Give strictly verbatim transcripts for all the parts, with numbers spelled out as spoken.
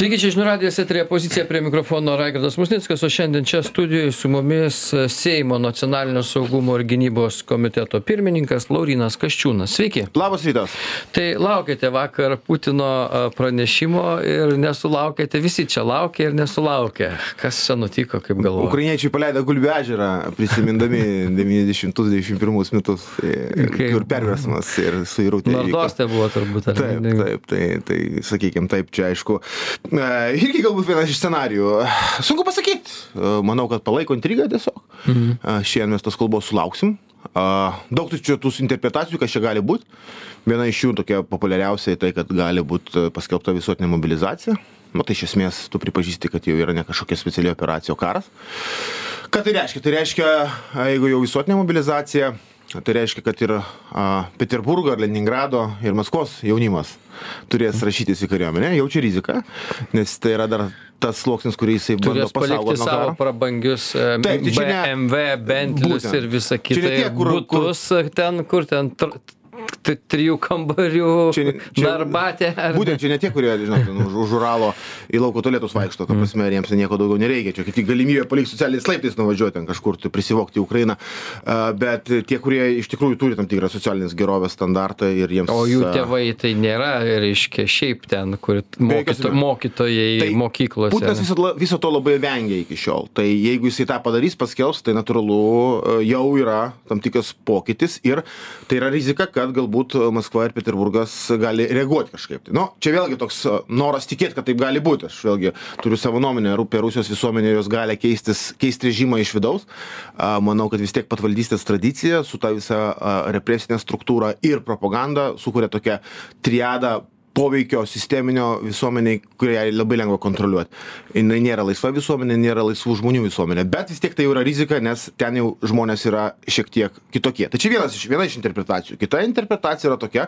Sveiki, čia žinių radijas, eteryje Pozicija, prie mikrofono Raigardas Musnickas, o šiandien čia studijoje su mumis Seimo nacionalinio saugumo ir gynybos komiteto pirmininkas Laurynas Kasčiūnas. Sveiki. Labas rytas. Tai laukėte vakar Putino pranešimo ir nesulaukėte, visi čia laukė ir nesulaukė. Kas čia nutiko, kaip galvoju? Ukrainiečiai paleido Gulbių ežerą, prisimindami devyniasdešimtus devyniasdešimt pirmus metus, kur perversmas ir suirutė įvyko. Nordostė buvo turbūt. Taip, taip, tai, tai sakykime, taip, čia aišku. Irgi galbūt vienas iš scenarijų. Sunku pasakyti. Manau, kad palaiko intrigą tiesiog. Mhm. Šiandien mes tos kalbos sulauksim. Daug čia tų interpretacijų, kas čia gali būti. Viena iš jų tokia populiariausiai tai, kad gali būti paskelbta visuotinė mobilizacija. Nu, tai iš esmės tu pripažįsti, kad jau yra ne kažkokia speciali operacija, o karas. Ką tai reiškia? Tai reiškia, jeigu jau visuotinė mobilizacija, tai reiškia, kad ir a, Peterburgo, Leningrado ir Maskvos jaunimas turės rašytis į kariuomenę, jaučia riziką, nes tai yra dar tas sluoksnis, kurį jisai bando pasaugoti nuo karo. Turės palikti savo prabangius Taip, tai B M W, Bentlius ir visą kitą tie, kur, butus kur... ten, kur ten... Tr... trijų kambarių narbatė. Ar... Būtent čia ne tie, kurie, žinot, už, už Uralo į lauko tualetus vaikšto, ta prasme, ir jiems nieko daugiau nereikia. Čia kaip tik galimybė palikti socialiniais laiptais nuvažiuoti ten kažkur, tai prisivokti į Ukrainą. Bet tie, kurie iš tikrųjų turi tam tikrą socialinės gerovės standartą ir jiems... O jų tėvai tai nėra, reiškia, šiaip ten, kur mokyto, mokytojai tai mokyklose. Putinas viso, viso to labai vengia iki šiol. Tai jeigu jisai tą padarys, paskelbs, tai natūralu jau yra tam tikras pokytis ir tai yra rizika, kad galbūt Maskva ir Peterburgas gali reaguoti kažkaip. Nu, čia vėlgi toks noras tikėti, kad taip gali būti. Aš vėlgi turiu savo nuomonę apie Rusijos visuomenę, jos gali keistis, keisti režimą iš vidaus. Manau, kad vis tiek patvaldystės tradicija su ta visa represinė struktūra ir propaganda sukuria tokią triadą poveikio sisteminio visuomeniai, kurią labai lengva kontroliuoti. Jis nėra laisva visuomenė, nėra laisvų žmonių visuomenė, bet vis tiek tai jau yra rizika, nes ten jau žmonės yra šiek tiek kitokie. Tai čia vienas iš, viena iš interpretacijų. Kita interpretacija yra tokia,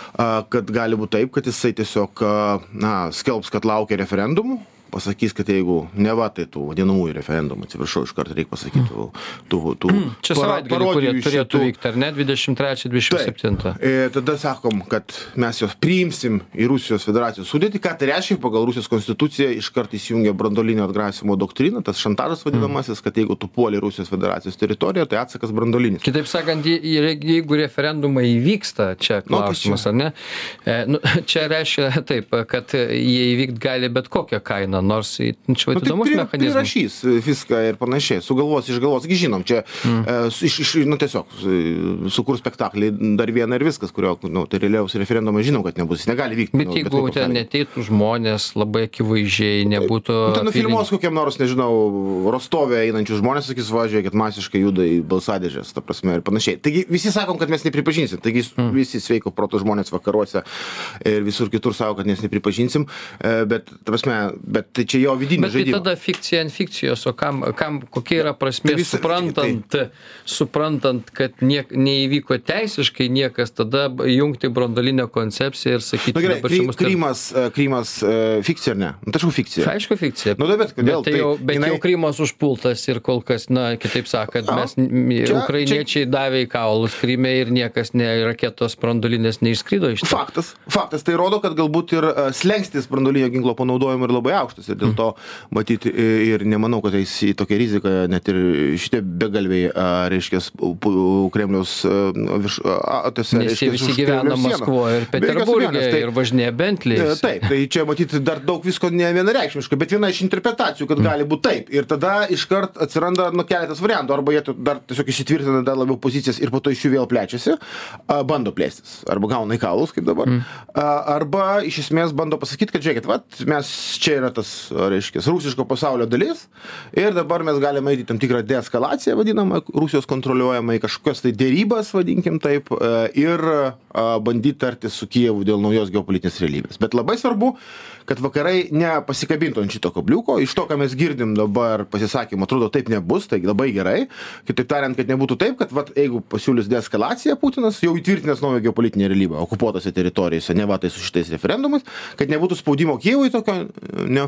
kad gali būti taip, kad jisai tiesiog na, skelbs, kad laukia referendumų, pasakys, kad jeigu neva, tai tų vadinamųjų referendumų, atsiprašau, iš karto reikia pasakyti, tų... tų, tų Čia savaitgalį, kurie turėtų vykti, ar ne, dvidešimt trečią dvidešimt septintą. E, tada sakom, kad mes jos priimsim į Rusijos federacijos sudėtį, ką tai reiškia, pagal Rusijos konstituciją iš karto įsijungia branduolinio atgrasimo doktriną, tas šantažas vadinamasis, kad jeigu tu puoli Rusijos federacijos teritoriją, tai atsakas branduolinis. Kitaip sakant, jeigu referendumai įvyksta, čia klausimas, ar ne, e, nu, čia reiškia taip, kad jie įvykt gali bet kokią kainą. Nors čia nu, įdomus tai mechanizmas. Prirašys viską ir panašiai, sugalvos, išgalvos, žinom, čia mm. e, iš, iš, nu, tiesiog sukur spektaklį dar vieną ir viskas, kurio, nu, tai realiaus referendumą žinom, kad nebus, jis negali vykti. Bet nu, jeigu bet ten neteitų žmonės labai akivaizdžiai, nebūtų... Nu, tai nufilmuos kokiam nors, nežinau, Rostove einančių žmonės, sakys, važiuoja, kad masiškai juda į balsadėžės, ta prasme, ir panašiai. Taigi visi sakom, kad mes nepripažinsim, taigi mm. visi sveiko proto žmonės vakaruose ir visur kitur savo, kad mes nepripažinsim, bet, ta prasme, bet tai čia jo vidinė žaidimą. Bet tai tada fikcija ant fikcijos, o kam, kam kokia yra prasmė, tai visa, suprantant, tai... suprantant, kad niek, neįvyko teisiškai niekas, tada jungti branduolinę koncepciją ir sakyti... Na gerai, kry, Krymas, Krymas fikcija ar ne? Nu, tačiau fikcija. Aišku, fikcija. Nu, bet kodėl? Bet, tai jau, bet jinai... jau Krymas užpultas ir kol kas, na, kitaip sakant, mes, čia, ukrainiečiai čia... davė į kaulus Kryme ir niekas, ne, raketos branduolinės neišskrido iš to. Faktas, faktas. Tai rodo, kad galbūt ir slengstis branduolinio ginklo panaudojimo yra labai aukštas ir dėl to matyti ir nemanau, kad eis į tokią riziką, net ir šitie begalviai, reiškia, Kremliaus virš... Nes jie visi gyvena Maskvoje ir Peterburge tai, ir važinėja Bentliais. Taip, tai čia matyti dar daug visko ne vienareikšmiškai, bet viena iš interpretacijų, kad mm. gali būti taip. Ir tada iškart atsiranda nu, keletas variantų, arba jie dar tiesiog įsitvirtina dar labiau pozicijas ir po to iš jų vėl plečiasi, bando plėstis, arba gauna į kaulus, kaip dabar, mm. arba iš esmės bando pasakyti, kad žiūrėkit, vat, mes čia yra tas, reiškia, rusiško pasaulio dalis ir dabar mes galime eiti tam tikrą deeskalaciją, vadinamą, Rusijos kontroliuojamą į kažkokias tai dėrybas, vadinkim taip, ir bandyti tartis su Kijevu dėl naujos geopolitinės realybės. Bet labai svarbu, kad vakarai nepasikabintų ant šito kabliuko. Iš to, ką mes girdim dabar pasisakymą, atrodo, taip nebus, tai labai gerai. Kitaip tariant, kad nebūtų taip, kad vat, jeigu pasiūlys deeskalaciją Putinas, jau įtvirtinęs naują geopolitinę realybę okupuotose teritorijose, ne va tai su šitais referendumais, kad nebūtų spaudimo Kijevui tokio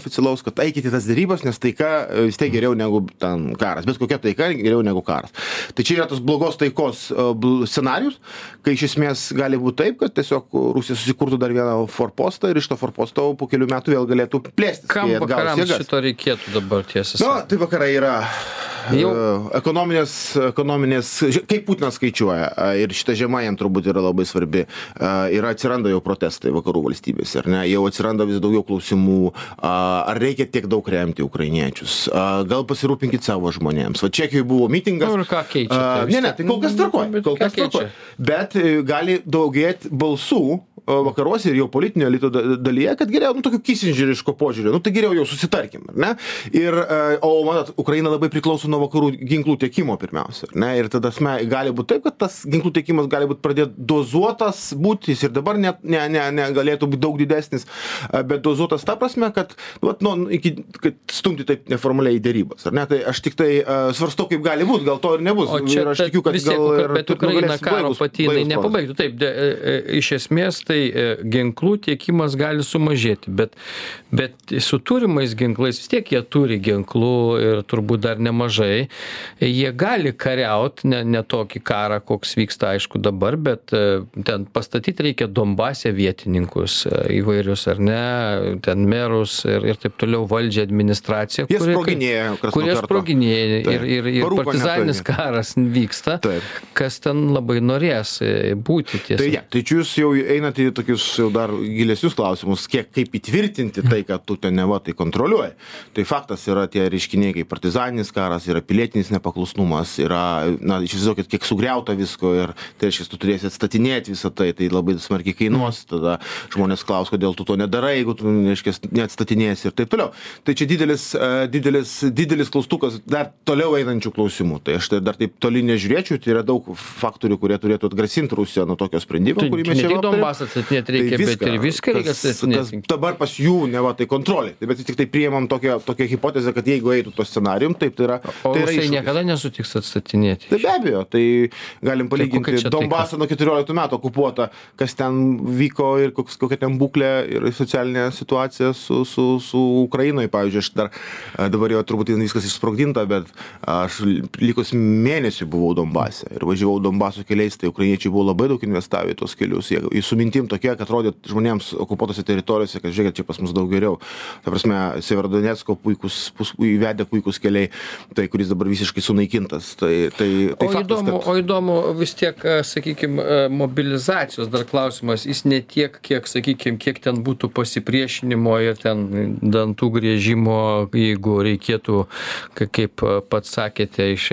oficialaus, kad eikite tas derybas, nes taika vis tiek geriau negu ten karas. Bet kokia taika geriau negu karas. Tai čia yra tas blogos taikos scenarius, kai iš esmės gali būti taip, kad tiesiog Rusija susikurtų dar vieną forpostą ir iš to forposto po kelių metų vėl galėtų plėstis. Kam vakarams šito reikėtų dabar tiesą? Na, tai vakarai yra Jau. ekonominės, ekonominės, kaip Putinas skaičiuoja, ir šita žiema jam turbūt yra labai svarbi, ir atsiranda jau protestai vakarų valstybėse, ar ne, jau atsiranda vis daugiau klausimų, ar reikia tiek daug remti ukrainiečius, gal pasirūpinkit savo žmonėms. Va Čekijoje buvo mitingas. Nu, ir ką keičia? Tai ne, ne, tai kol kas tvarkoja, kol kas tvarkoja. Bet gali daugėti balsų vakaruose ir jau politinio elito dalyje, kad geriau, nu, tokio kisindžeriško požiūrio, nu, tai geriau jau susitarkim, ar ne? Ir, o, manat, Ukraina labai priklauso nuo vakarų ginklų tiekimo pirmiausia, ar ne? Ir tada sme, gali būti taip, kad tas ginklų tiekimas gali būti pradėti dozuotas būti, jis ir dabar net ne, ne, ne, galėtų būti daug didesnis, bet dozuotas ta prasme, kad, nu, nu, iki, kad stumti taip neformaliai į dėrybas, ar ne? Tai aš tik tai uh, svarstau, kaip gali būti, gal to ir nebus. O čia, ir aš tikiu, kad vis tiek, gal ir, bet Ukraina karo pati nepabaigtų. Taip, de, e, iš esmės tai e, ginklų tiekimas gali sumažėti, bet, bet su turimais ginklais vis tiek jie turi ginklų ir turbūt dar nemažai. Jie gali kariauti, ne, ne tokį karą, koks vyksta aišku dabar, bet e, ten pastatyti reikia Donbase vietininkus e, įvairius, ar ne, ten merus ir, ir taip toliau valdžią administraciją, Jie sproginėja, kurie sproginėja ir, ir, ir partizaninis karas vyksta, Taip. Kas ten labai norės būti tiesa. Tai, ja, tai čia jūs jau einate į tokius jau dar gilesnius klausimus, kiek kaip įtvirtinti tai, kad tu ten neva tai kontroliuoji. Tai faktas yra tie reiškiniai, kaip partizaninis karas, yra pilietinis nepaklusnumas, yra, na, išsivaizduokit, kiek sugriauta visko ir tai reiškia, tu turėsi atstatinėti visą tai, tai labai smarkiai kainuos, tada žmonės klaus, kodėl tu to nedarai, jeigu tu, reiškia, neatstatinėsi ir taip toliau. Tai čia didelis, didelis, didelis klaustukas dar toliau einančių klausimų. Tai aš tai dar taip toli nežiūrėčiau, tai yra daug faktorių, kurie turėtų atgrasinti Rusiją nuo tokio sprendimo, tai, kurį mes čia aptarėm. Donbasą atstatinėti reikia, tai viską, bet ir viską reikia atstatinėti. Dabar pas jų neva tai kontrolė. Tai bet tik tai priėmam tokią, tokią hipotezę, kad jeigu eitų to scenarijum, taip tai yra. O tai Rusai niekada nesutiks atstatinėti. Tai be abejo, tai galim palyginti tai Donbasą nuo keturioliktų metų okupuotą, kas ten vyko ir koks, kokia ten būklė ir socialinė situacija su, su, su Ukrainoje. Pavyzdžiui, aš dar dabar jau turbūt viskas išsprogdinta, bet aš likus mėnesių buvau Donbase ir važiavau Donbaso keliais, tai ukrainiečiai buvo labai daug investavę į tos kelius. Jie su mintim tokie, kad rodė žmonėms okupuotose teritorijose, kad žiūrėkit, čia pas mus daug geriau. Ta prasme, Severodonecko puikus, pus, įvedė puikus keliai, tai kuris dabar visiškai sunaikintas. Tai, tai, tai o, faktas, įdomu, kad... o įdomu vis tiek, sakykime, mobilizacijos dar klausimas, jis ne tiek, kiek, sakykime, kiek ten būtų pasipriešinimo ir ten dantų griežimo, jeigu reikėtų, kaip pats sakėte, iš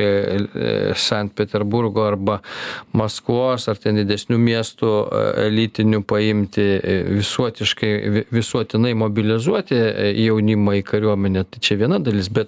Sankt Peterburgo arba Maskvos ar ten didesnių miestų elitinių paimti visuotiškai, visuotinai mobilizuoti jaunimą į kariuomenę. Tai čia viena dalis, bet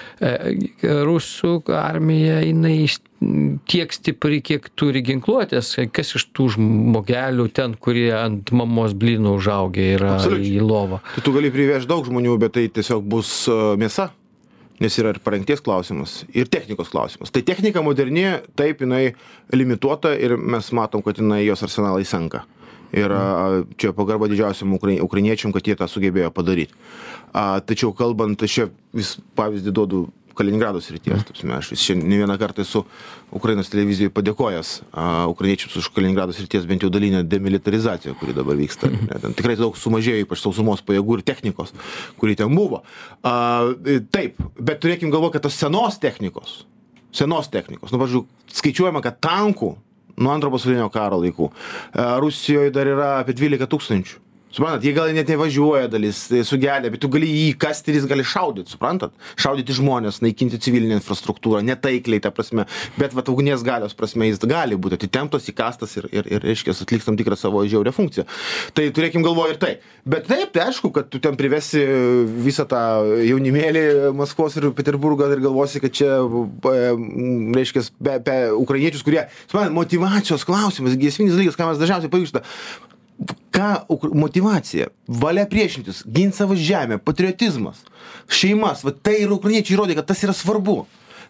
rusų armija, jinai tiek stipri, kiek turi ginkluotės, kas iš tų žmogelių ten, kurie ant mamos blynų užaugę yra į lovą. Tai tu gali privežti daug žmonių, bet tai tiesiog bus mėsa. Nes yra ir parengties klausimas, ir technikos klausimas. Tai technika moderni, taip, jinai limituota ir mes matom, kad jinai jos arsenalai senka. Ir čia pagarba didžiausiam ukrainiečiam, kad jie tą sugebėjo padaryti. A, tačiau kalbant, aš čia vis pavyzdį duodu Kaliningrado srities. Mm. Aš vis čia ne vieną kartą esu Ukrainos televizijoje padėkojęs a, ukrainiečiams už Kaliningrado srities bent jau dalinę demilitarizaciją, kuri dabar vyksta. Mm. Ten tikrai daug sumažėjo, ypač sausumos pajėgų ir technikos, kuri ten buvo. A, taip, bet turėkim galvo, kad tos senos technikos, senos technikos, nu, važiuoju, skaičiuojama, kad tankų nuo antro pasaulinio karo laikų a, Rusijoje dar yra apie dvylika tūkstančių. Suprantat, jie gal net nevažiuoja dalis, sugedę, bet tu gali jį kasti ir jis gali šaudyti, suprantat? Šaudyti žmonės, naikinti civilinę infrastruktūrą, netaikliai, ta prasme, bet vat ugnies galios prasme jis gali būti atitemptas, įkastas ir, ir, ir reiškia, atliks tam tikrą savo žiaurią funkciją. Tai turėkim galvoje ir tai. Bet taip, tai aišku, kad tu ten privesi visą tą jaunimėlį Maskvos ir Peterburgo ir galvosi, kad čia, reiškia, be, be ukrainiečius, kurie, suprantat, motyvacijos klausimas, esminis dalykas, ką mes dažniausiai pavyzdžiui, ką motyvacija, valia priešintis, ginti savo žemę, patriotizmas, šeimas, va tai ir ukrainiečiai įrodė, kad tas yra svarbu.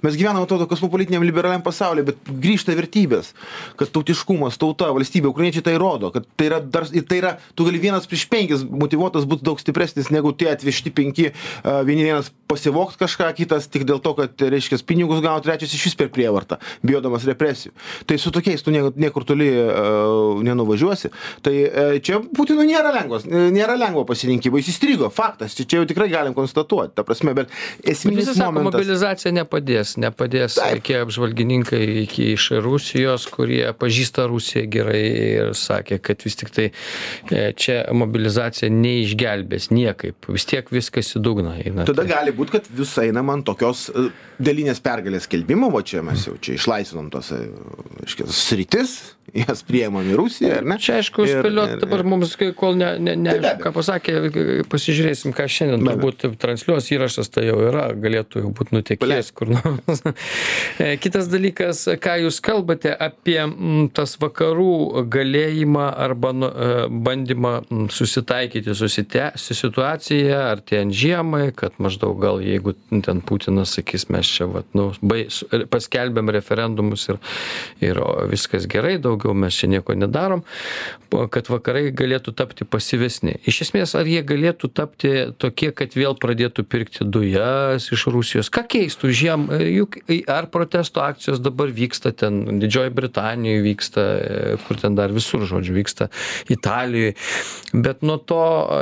Mes gyvename to kosmopolitiniam liberaliam pasaulyje, bet grįžta vertybės, kad tautiškumas, tauta, valstybė, ukrainiečiai tai rodo, kad tai yra, dar, tai yra tu gali vienas prieš penkis motyvuotas būti daug stipresnis negu tie atvežti penki, vieni vienas pasivokt kažką, kitas tik dėl to, kad, reiškia, pinigus gauti, trečias iš vis per prievartą, bijodamas represijų. Tai su tokiais tu niekur toli uh, nenuvažiuosi. Tai uh, čia Putinui nėra lengvas, nėra lengvo pasirinkimo, jis įstrigo, faktas, čia jau tikrai galim konstatuoti, ta prasme, bet esminis bet sako, momentas. Mobilizacija nepadės, nepadės tokie apžvalgininkai iki iš Rusijos, kurie pažįsta Rusiją gerai ir sakė, kad vis tik tai čia mobilizacija neišgelbės niekaip, vis tiek viskas į dugną eina. Tada gali būti, kad vis einam ant tokios dalinės pergalės skelbimo, o čia mes jau čia išlaisvinom tos, aiškiai, sritis, jas priėmam į Rusiją, ar ne? Čia, aišku, spėliot dabar mums, kol ne, ne, ne tai ką pasakė, pasižiūrėsim, ką šiandien turbūt transliuos įrašas, tai jau yra, galėtų jau būti nutekėjęs kur nors. Kitas dalykas, ką jūs kalbate apie tas vakarų galėjimą arba bandymą susitaikyti su situacija, artėjant žiemai, kad maždaug gal jeigu ten Putinas sakys, mes čia vat, nu, paskelbėm referendumus ir, ir viskas gerai, daugiau mes čia nieko nedarom, kad vakarai galėtų tapti pasyvesni. Iš esmės, ar jie galėtų tapti tokie, kad vėl pradėtų pirkti dujas iš Rusijos? Ką keistų žiem? Juk ar protesto akcijos dabar vyksta ten, Didžioji Britanijoje vyksta, kur ten dar visur, žodžiu, vyksta Italijoje, bet nuo to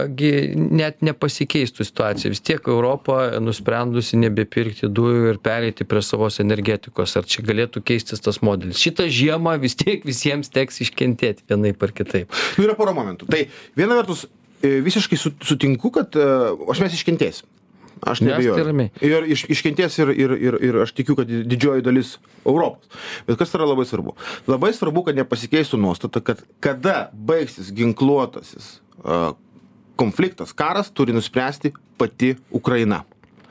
net nepasikeistų situacija. Vis tiek Europa nusprendusi nebepirkti dujų ir pereiti prie savos energetikos. Ar čia galėtų keistis tas modelis? Šitą žiemą vis tiek visiems teks iškentėti vienaip ar kitaip. Nu, yra pora momentų. Tai viena vertus visiškai sutinku, kad aš mes iškentėsim. Aš nebejoju. Ir iš, iškentės ir, ir, ir, ir aš tikiu, kad didžioji dalis Europos. Bet kas yra labai svarbu? Labai svarbu, kad nepasikeistų nuostata, kad kada baigsis ginkluotasis uh, konfliktas, karas, turi nuspręsti pati Ukraina.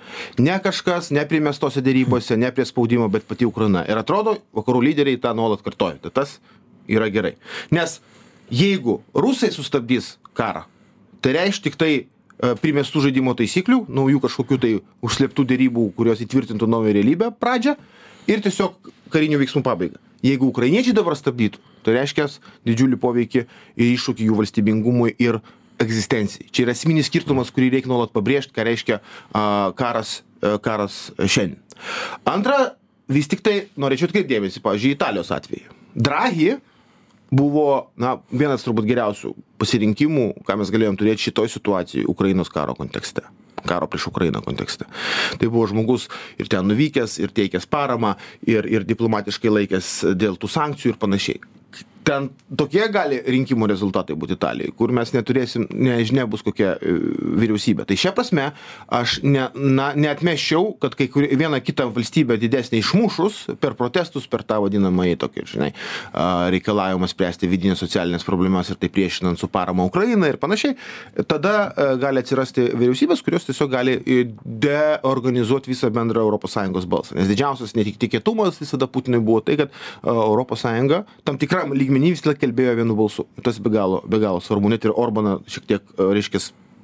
Ne kažkas, ne primestose dėrybose, ne prie spaudimo, bet pati Ukraina. Ir atrodo, vakarų lyderiai tą nuolat kartoja. Tai tas yra gerai. Nes jeigu rusai sustabdys karą, tai reiškia tik tai primestų žaidimo taisyklių, naujų kažkokių tai užslėptų dėrybų, kurios įtvirtintų naują realybę pradžią ir tiesiog karinių veiksmų pabaigą. Jeigu ukrainiečiai dabar stabdytų, tai reiškia didžiulį poveikį ir iššūkį jų valstybingumui ir egzistencijai. Čia yra esminis skirtumas, kurį reikia nuolat pabrėžti, ką reiškia a, karas, a, karas šiandien. Antra, vis tik tai norėčiau atkreipti dėmesį, pavyzdžiui, Italijos atveju. Draghi buvo, na, vienas turbūt geriausių pasirinkimų, ką mes galėjom turėti šitoj situacijai Ukrainos karo kontekste. Karo prieš Ukrainą kontekste. Tai buvo žmogus ir ten nuvykęs, ir teikęs paramą, ir, ir diplomatiškai laikęs dėl tų sankcijų ir panašiai. Ten tokie gali rinkimų rezultatai būti Italijai, kur mes neturėsim, nežinia bus kokia vyriausybė. Tai šia prasme aš ne, na, neatmesčiau, kad kai kur, vieną kitą valstybę didesnį išmušus per protestus, per tą vadinamąjį tokį, žinai, reikalavimą spręsti vidinės socialinės problemas ir tai priešinant su parama Ukraina ir panašiai, tada gali atsirasti vyriausybės, kurios tiesiog gali deorganizuoti visą bendrą Europos Sąjungos balsą. Nes didžiausias netikėtumas visada Putinui buvo tai, kad Europos Sąjunga tam tikram lygmenį vis tiek kalbėjo vienu balsu. Tas be galo, be galo svarbu. Net ir Orbaną šiek tiek, reiškia,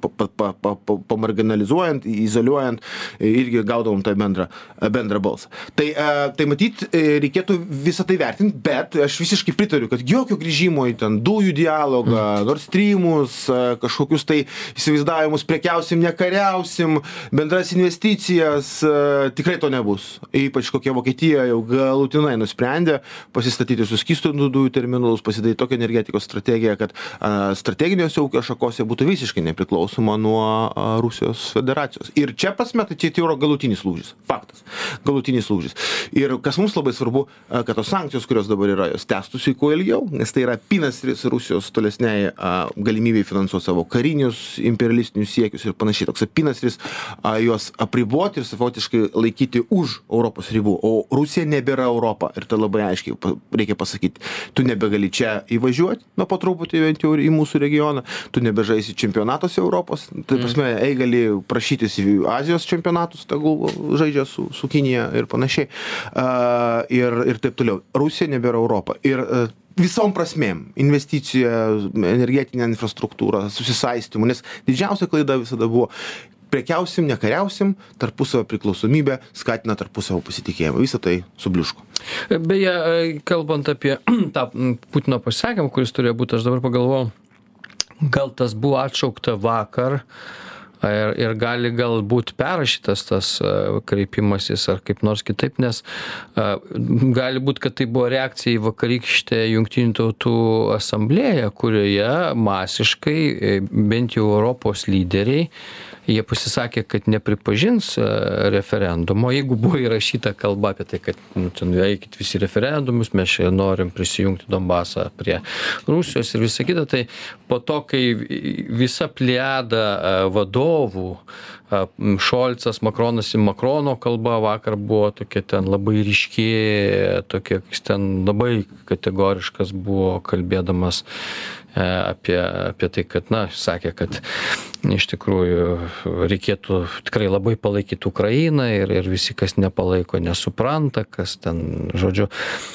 pamarginalizuojant, izoliuojant, irgi gaudavom tą bendrą, bendrą balsą. Tai, tai matyt, reikėtų visą tai vertinti, bet aš visiškai pritariu, kad jokio grįžimo į ten dujų dialogą, Nord Streamus, kažkokius tai įsivaizdavimus, prekiausim, nekariausim, bendras investicijas, tikrai to nebus. Ypač kokia Vokietija jau galutinai nusprendė pasistatyti suskystintų dujų terminalus, pasidaryti tokią energetikos strategiją, kad strateginiuose ūkio šakose būtų visiškai nepriklausoma nuo Rusijos federacijos. Ir čia prasme, tai čia yra galutinis lūžis. Faktas. Galutinis lūžis. Ir kas mums labai svarbu, kad tos sankcijos, kurios dabar yra, jos tęstųsi kuo ilgiau, nes tai yra pinasris Rusijos tolesniai galimybei finansuoti savo karinius, imperialistinius siekius ir panašiai. Toks pinasris juos apriboti ir savotiškai laikyti už Europos ribų. O Rusija nebėra Europa. Ir tai labai aiškiai reikia pasakyti. Tu nebegali čia įvažiuoti, nuo po truputį bent jau į mūsų regioną. Tu nebežaisi čempionatuose Europos. Tai prasme, ei gali prašytis į Azijos čempionatus, tegul žaidžia su, su Kinija ir panašiai. Uh, ir, ir taip toliau. Rusija nebėra Europa. Ir uh, visom prasmėm, investicija, energetinė infrastruktūra, susisaistymų, nes didžiausia klaida visada buvo, prekiausim, nekariausim, tarpusavio priklausomybė skatina tarpusavio pasitikėjimą. Visą tai subliuško. Beje, kalbant apie tą Putino pasisakymą, kuris turėjo būti, aš dabar pagalvojau, gal tas buvo atšaukta vakar, Ir, ir gali galbūt perrašytas tas uh, kreipimasis ar kaip nors kitaip, nes uh, gali būti, kad tai buvo reakcija į vakarykštę Jungtinių tautų asamblėją, kurioje masiškai, bent jau Europos lyderiai, jie pasisakė, kad nepripažins uh, referendumo. Jeigu buvo įrašyta kalba apie tai, kad nu, ten eikit visi referendumus, mes čia norim prisijungti Donbasą prie Rusijos ir visa kita, tai po to, kai visa pliada uh, vadovų Šolcas, Makronas ir Makrono kalba vakar buvo tokia ten labai ryški, tokia ten labai kategoriškas buvo kalbėdamas apie, apie tai, kad, na, sakė, kad iš tikrųjų reikėtų tikrai labai palaikyti Ukrainą ir, ir visi, kas nepalaiko, nesupranta, kas ten, žodžiu,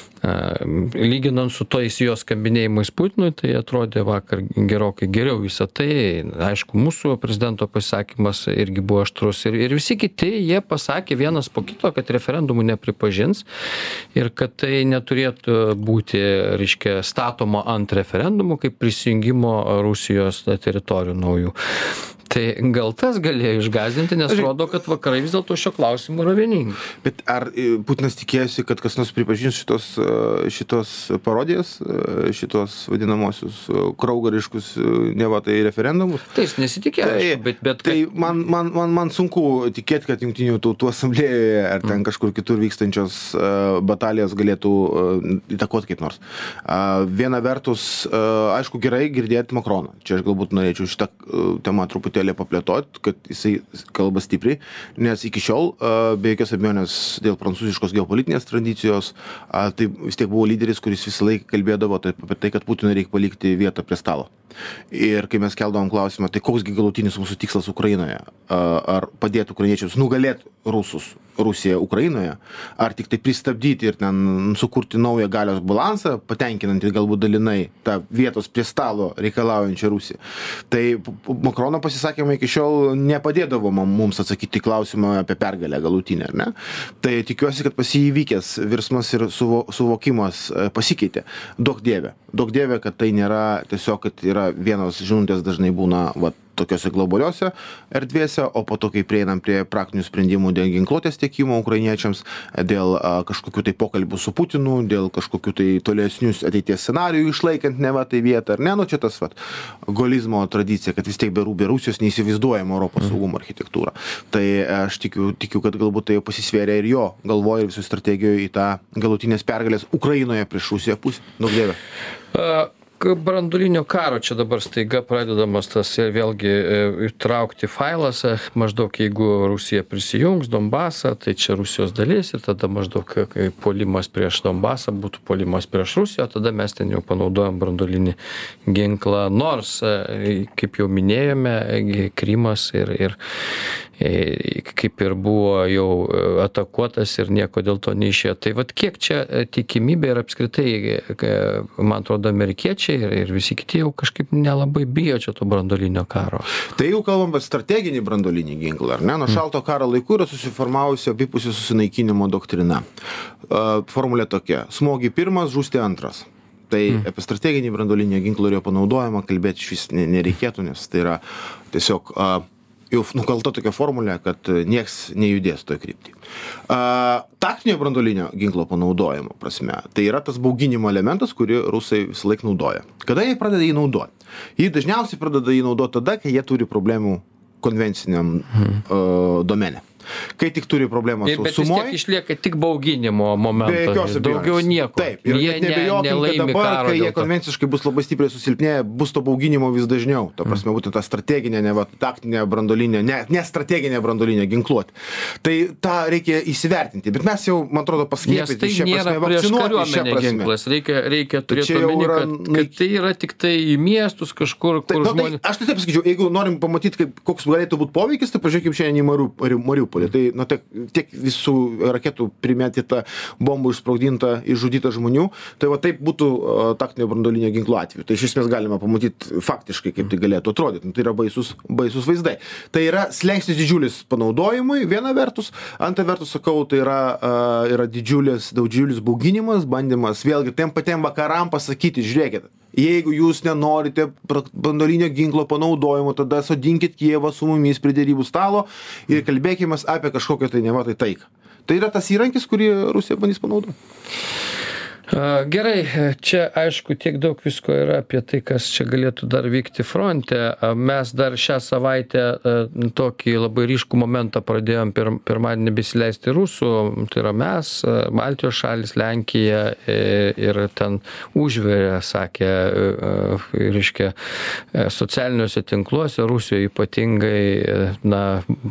lyginant su tais jos skambinėjimais Putinui, tai atrodė vakar gerokai geriau visą tai. Aišku, mūsų prezidento pasisakymas irgi buvo aštrus ir, ir visi kiti, jie pasakė vienas po kito, kad referendumų nepripažins ir kad tai neturėtų būti, reiškia, statoma ant referendumų kaip prisijungimo Rusijos teritorijų naujų. Tai gal tas galėjo išgąsdinti, nes rodo, kad vakarai vis dėlto šio klausimu yra vieningi. Bet ar Putinas tikėjosi, kad kas nors pripažins šitos, šitos parodijas, šitos vadinamosius kraugariškus neva tai referendumus? Tai jis nesitikėjo, tai, bet, bet... Tai man, man, man, man sunku tikėti, kad Jungtinių tautų asamblėjoje ar ten kažkur kitur vykstančios batalijos galėtų įtakoti kaip nors. Viena vertus, aišku, gerai girdėti Makroną. Čia aš galbūt norėčiau šitą temą truputį paplėtoti, kad jisai kalba stipriai, nes iki šiol, be jokios abejonės dėl prancūziškos geopolitinės tradicijos, tai vis tiek buvo lyderis, kuris visą laiką kalbėdavo apie tai, kad Putinui reikia palikti vietą prie stalo. Ir kai mes keldavom klausimą, tai koksgi galutinis mūsų tikslas Ukrainoje? Ar padėti ukrainiečiams nugalėti rusus, Rusiją Ukrainoje, ar tik tai pristabdyti ir ten sukurti naują galios balansą, patenkinantį galbūt dalinai tą vietos prie stalo reikalaujančią Rusiją. Tai Makrono pasisakymai iki šiol nepadėdavo mums atsakyti klausimą apie pergalę galutinę, ar ne? Tai tikiuosi, kad pas jį įvykęs virsmas ir suvo, suvokimas pasikeitė. Daug dievė. Daug dievė, kad tai nėra tiesiog, kad yra vienos žinutės dažnai būna, va, tokiose globaliuose erdvėse, o po to, kai prieinam prie praktinių sprendimų dėl ginkluotės tiekimo ukrainiečiams, dėl a, kažkokių tai pokalbių su Putinu, dėl kažkokių tai tolesnius ateities scenarijų išlaikant neva tai vietą, ar ne, nu čia tas vat, golizmo tradicija, kad vis tiek be, be Rusijos neįsivaizduojama Europos saugumo architektūra. Tai aš tikiu, tikiu, kad galbūt tai pasisvėrė ir jo galvoje ir visų strategijoje į tą galutinės pergalės Ukrainoje prieš Rusiją pusę. Daug dievė. Uh. Branduolinio karo čia dabar staiga pradedamas tas vėlgi įtraukti failas, maždaug jeigu Rusija prisijungs Donbasą, tai čia Rusijos dalis ir tada maždaug puolimas prieš Donbasą būtų puolimas prieš Rusiją, tada mes ten jau panaudojam branduolinį ginklą, nors, kaip jau minėjome, Krymas ir, ir kaip ir buvo jau atakuotas ir nieko dėl to neišėjo. Tai vat kiek čia tikimybė ir apskritai, man atrodo, amerikiečiai ir, ir visi kiti jau kažkaip nelabai bijo čia to branduolinio karo. Tai jau kalbam apie strateginį branduolinį ginklą, ar ne? Nuo šalto karo laikų yra susiformavusi abipusio susinaikinimo doktrina. Formulė tokia: smogį pirmas, žūsti antras. Tai mm. apie strateginį branduolinį ginklą ir jo panaudojimą kalbėti šis nereikėtų, nes tai yra tiesiog jau nukalta tokia formulė, kad nieks nejudės toj kryptį. Taktinio branduolinio ginklo panaudojimo prasme, tai yra tas bauginimo elementas, kurį rusai visą laiką naudoja. Kada jie pradeda jį naudoti? Jie dažniausiai pradeda jį naudoti tada, kai jie turi problemų konvenciniam hmm. uh, domene. Kai tik turi problemą su bet sumoj. Bet vis tiek išlieka tik bauginimo momentas, daugiau nieko. Taip, ir jie net nebejokim, kad dabar, kai jie to. konvenciškai bus labai stipriai susilpnėję, bus to bauginimo vis dažniau. Ta prasme, būtent ta strateginė, ne va, taktinė branduolinė, ne, ne strateginė branduolinė ginkluotė. Tai tą reikia įsivertinti. Bet mes jau, man atrodo, paskiepyti tai šią prasme, vakcinuoti šią prasme. Ginklas. Reikia, reikia turėti omeny, yra, kad, kad tai yra tik tai į miestus kažkur, kur tai, žmonės... Tai, aš tai taip sakyčiau, jeigu norim pamatyti, kaip, koks galėtų būti poveikis, tai pažiūrėkime šiandien į Mariupolį. tai, nu, tiek, tiek visų raketų primėtyta, bombų išsprogdinta, išžudyta žmonių, tai va taip būtų uh, taktinio branduolinio ginklo atveju. Tai iš esmės galima pamatyti faktiškai, kaip tai galėtų atrodyti. Nu, tai yra baisus, baisus vaizdai. Tai yra slengstis didžiulis panaudojimui, viena vertus, antra vertus, sakau, tai yra, uh, yra didžiulis, didžiulis bauginimas, bandymas vėlgi tiem patiem vakaram pasakyti, žiūrėkit, jeigu jūs nenorite branduolinio ginklo panaudojimo, tada sodinkit Kijevą su mumis prie derybų stalo ir kalbėkime apie kažkokią tai neva tai taiką. Tai yra tas įrankis, kurį Rusija bandys panaudoti. Gerai, čia aišku tiek daug visko yra apie tai, kas čia galėtų dar vykti fronte. Mes dar šią savaitę tokį labai ryškų momentą pradėjom pir, pirmadienį besileisti rusų, tai yra mes, Baltijos šalis, Lenkija ir ten užvėrė, sakė, reiškia, socialiniuose tinkluose Rusijoje ypatingai, na,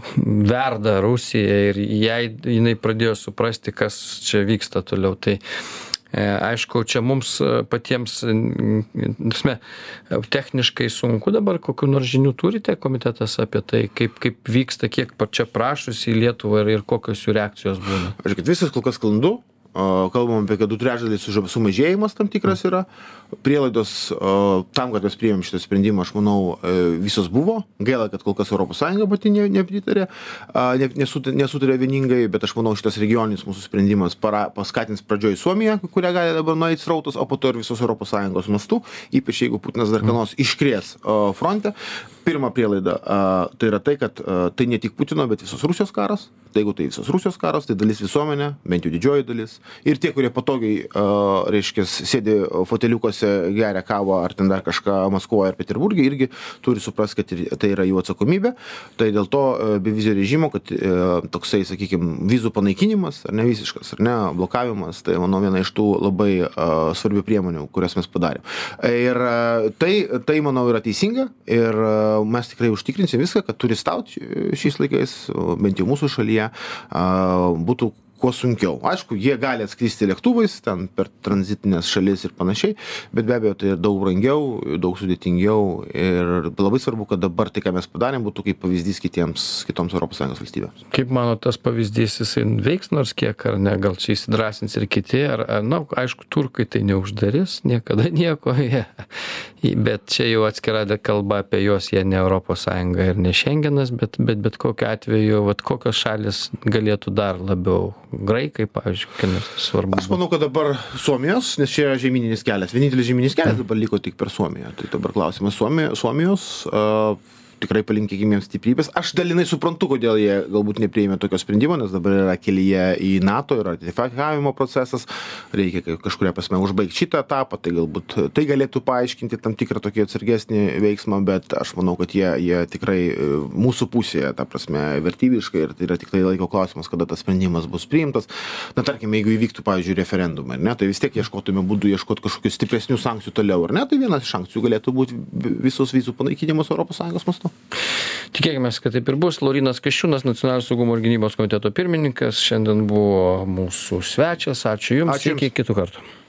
verda Rusija ir jai, jinai pradėjo suprasti, kas čia vyksta toliau. Tai aišku, čia mums patiems, nesme, techniškai sunku dabar, kokių nors žinių turite komitetas apie tai, kaip, kaip vyksta, kiek čia prašusi į Lietuvą ir, ir kokios jų reakcijos būna? Žiūrėkit, visas kol kas sklandu. Kalbam apie, kad du trečdaliais sumažėjimas tam tikras yra. Prielaidos tam, kad mes priėmėm šitą sprendimą, aš manau, visos buvo. Gaila, kad kol kas Europos Sąjunga pati nepritarė, nesutarė vieningai, bet aš manau, šitas regioninis mūsų sprendimas para, paskatins pradžioj Suomiją, kurią gali dabar nueiti srautas, o po to ir visos Europos Sąjungos mastu, ypač jeigu Putinas dar ką nors iškrės fronte. Pirma prielaida, tai yra tai, kad tai ne tik Putino, bet visos Rusijos karas. Tai jeigu tai visos Rusijos karas, tai dalis visuomenė, bent jau didžioji dalis. Ir tie, kurie patogiai, reiškia, sėdi foteliukose, geria kavą ar ten dar kažką Maskvoje ar Peterburge, irgi turi suprasti, kad tai yra jų atsakomybė. Tai dėl to bevizio režimo, kad toksai, sakykime, vizų panaikinimas, ar ne visiškas, ar ne, blokavimas, tai manau viena iš tų labai svarbių priemonių, kurias mes padarėm. Ir tai, tai manau, yra teisinga ir mes tikrai užtikrinsim viską, kad turistauti šiais laikais, bent jau mūsų šalyje, būtų kuo sunkiau. Aišku, jie gali atskristi lėktuvais, ten per tranzitinės šalis ir panašiai, bet be abejo tai daug brangiau, daug sudėtingiau ir labai svarbu, kad dabar tai, ką mes padarėm, būtų kaip pavyzdys kitiems, kitoms Europos Sąjungos valstybėms. Kaip mano tas pavyzdys, jisai veiks nors kiek, ar ne, gal čia įsidrąsins ir kiti, ar, ar na, aišku, turkai tai neuždarys, niekada nieko, jie, bet čia jau atskira kalba apie juos, jie ne Europos Sąjunga ir ne Šengenas, bet, bet, bet kokiu atveju, vat, kokios šalis galėtų dar labiau, graikai, pavyzdžiui, kokia nors svarbu. Aš manau, kad dabar Suomijos, nes čia yra žemyninis kelias, vienintelis žemyninis kelias dabar liko tik per Suomiją. Tai dabar klausimas Suomi, Suomijos, uh, tikrai palinkėkime jiems stiprybės. Aš dalinai suprantu, kodėl jie galbūt nepriėmė tokio sprendimo, nes dabar yra kelyje į NATO, yra ratifikavimo procesas, reikia kažkuria prasme užbaigti šitą etapą, tai galbūt tai galėtų paaiškinti tam tikrą tokį atsargesnį veiksmą, bet aš manau, kad jie, jie tikrai mūsų pusėje, ta prasme, vertybiškai ir tai yra tik tai laiko klausimas, kada tas sprendimas bus priimtas. Na, tarkim, jeigu įvyktų, pavyzdžiui, referendumai, ar ne, tai vis tiek ieškotume būdų ieškoti kažkokių stipresnių sankcijų toliau, ar ne, tai vienas iš sankcijų galėtų būti visos vizų panaikinimas Europos Sąjungos mastu. Tikėkime, kad taip ir bus. Laurynas Kasčiūnas, Nacionalinio saugumo ir gynybos komiteto pirmininkas, šiandien buvo mūsų svečias. Ačiū Jums. Ačiū Jums. Iki kitų kartų.